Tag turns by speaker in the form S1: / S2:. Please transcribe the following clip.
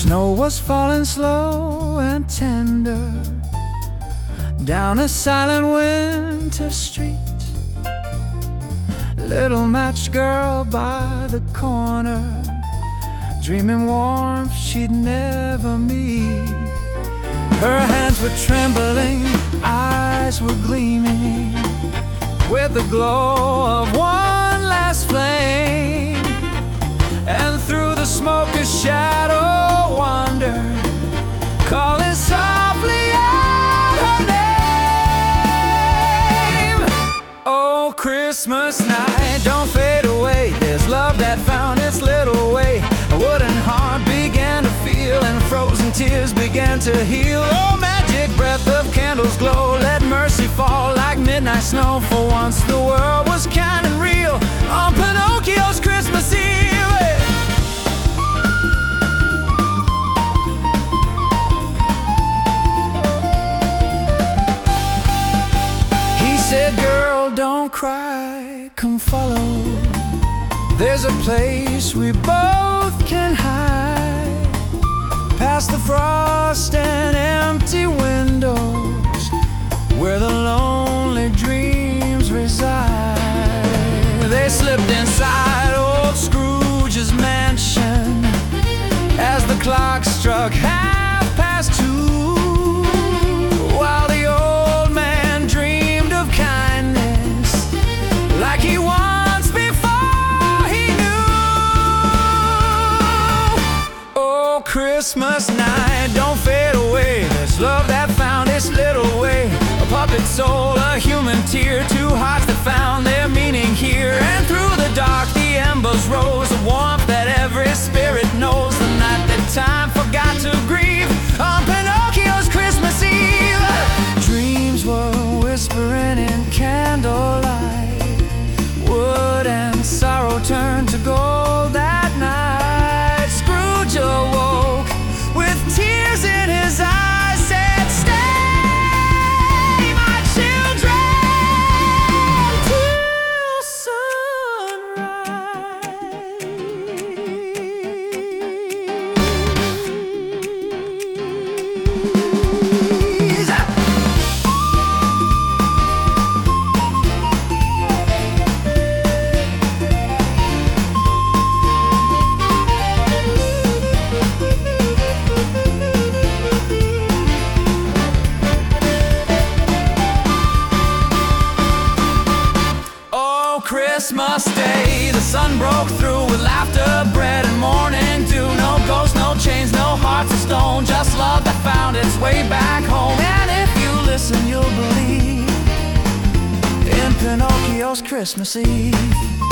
S1: Snow was falling slow and tender down a silent winter street. Little match girl by the corner, dreaming warmth she'd never meet. Her hands were trembling, eyes were gleaming with the glow of one last flame. And through the smoke a shadow wandered, calling softly out her name. Oh, Christmas night, don't fade away. There's love that found its little way. A wooden heart began to feel, and frozen tears began to heal. Oh, magic breath of candles glow, let mercy fall like midnight snow. For once the world was kind and real on Pinocchio's Christmas Eve. He said, girl, don't cry, come follow. There's a place we both can hide, past the frost and empty windows, where the lonely dreams reside. They slipped inside old Scrooge's mansion as the clock struck 2:30, while the old man dreamed of kindness like he once before he knew. Oh, Christmas night, don't fade away. There's love that found its little way. A puppet soul, a human tear, two hearts that found their meaning here. And through the dark the embers rose, a warmth that every spirit knows. The night that time forgot to grieve on Pinocchio's Christmas Eve. Dreams were whispering in candlelight, wood and sorrow turned to gold that night. Scrooge awoke with tears in his eyes, said, stay, my children, till Christmas Day, the sun broke through with laughter, bread and morning dew. No ghosts, no chains, no hearts of stone, just love that found its way back home. And if you listen, you'll believe in Pinocchio's Christmas Eve.